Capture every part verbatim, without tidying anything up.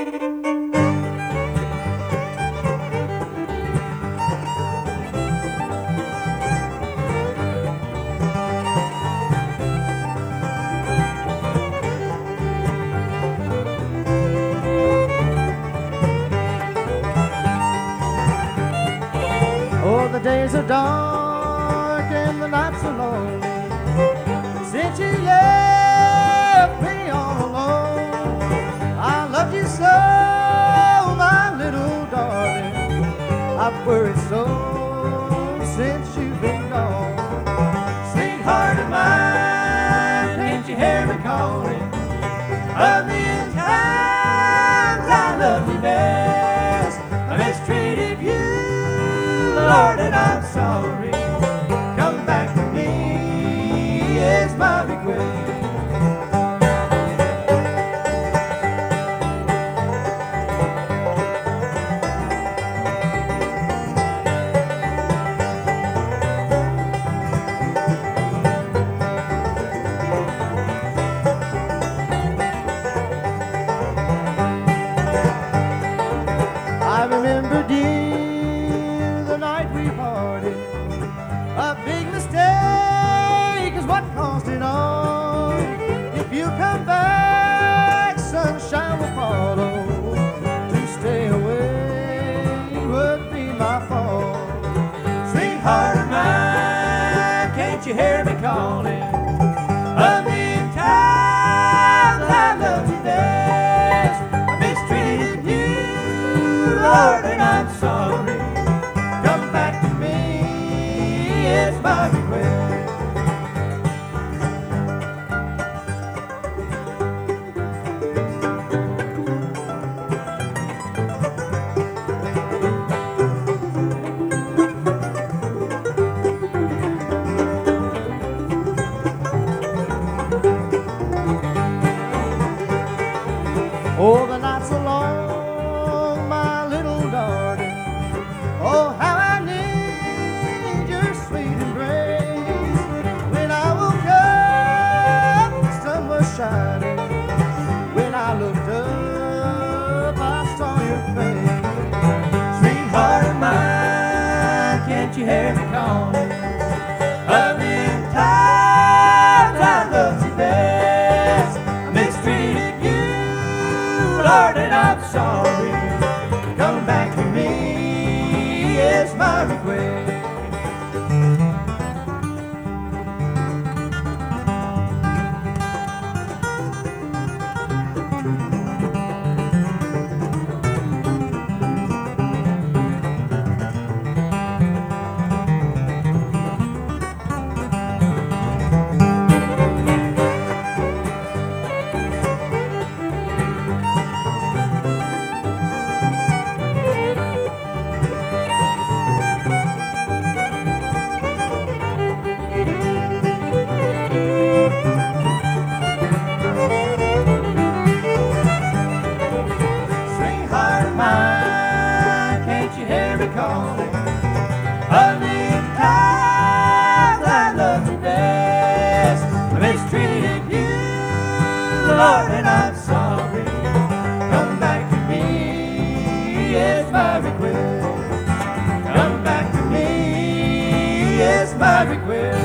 Oh, the days are dark and the nights are lonely since you left me all alone. I loved you so, my little darling. I've worried so since you've been gone. Sweetheart of mine, can't you hear me calling? A million times I love you best. I mistreated you, Lord, and I'm sorry. Come back to me is my request. I remember, dear, the night we parted. A big mistake is what caused it all. If you come back, sunshine will follow. To stay away would be my fault. Sweetheart of mine, can't you hear me calling? A million times I love you best. I mistreated you, Lord, and I'm sorry. Come back to me is my request. Oh, the nights are long, my little darling. Oh, how I need your sweet embrace. When I woke up, the sun was shining. When I looked up, I saw your face. Sweetheart of mine, can't you hear me calling? A million times I loved you best. I mistreated you, Lord, and I'm sorry. Come back to me is my request. Sweetheart of mine, can't you hear me calling? A million times I loved you best. I mistreated you, Lord, and I'm sorry. Come back to me is my request. Come back to me is my request.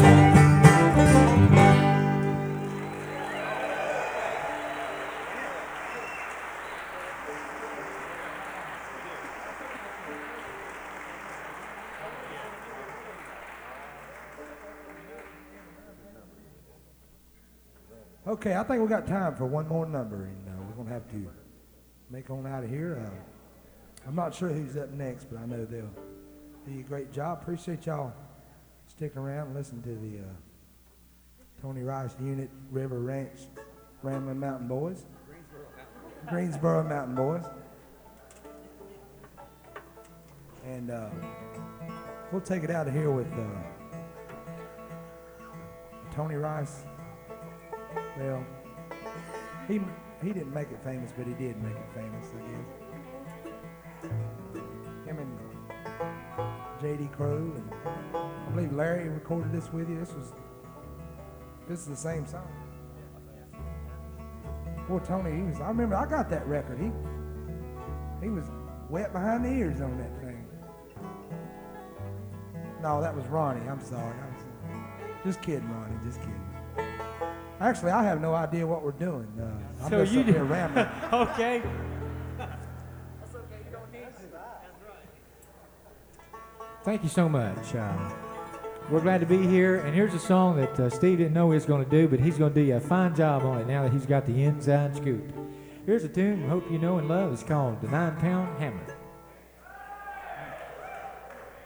Okay, I think we got time for one more number, and uh, we're going to have to make on out of here. Uh, I'm not sure who's up next, but I know they'll do a great job. Appreciate y'all sticking around and listening to the uh, Tony Rice Unit River Ranch Ramblin' Mountain Boys. Greensboro Mountain Boys. And uh, we'll take it out of here with uh, Tony Rice. Well, he he didn't make it famous, but he did make it famous, I guess. Him and J D Crowe, and I believe Larry recorded this with you. This was this is the same song. Poor Tony, he was. I remember I got that record. He He was wet behind the ears on that thing. No, that was Ronnie. I'm sorry. I'm sorry. Just kidding, Ronnie. Just kidding. Actually, I have no idea what we're doing. Uh, I'm So just you up here do- rambling. Okay. Thank you so much. Uh, we're glad to be here. And here's a song that uh, Steve didn't know he was going to do, but he's going to do you a fine job on it now that he's got the inside scoop. Here's a tune we hope you know and love. It's called The Nine Pound Hammer.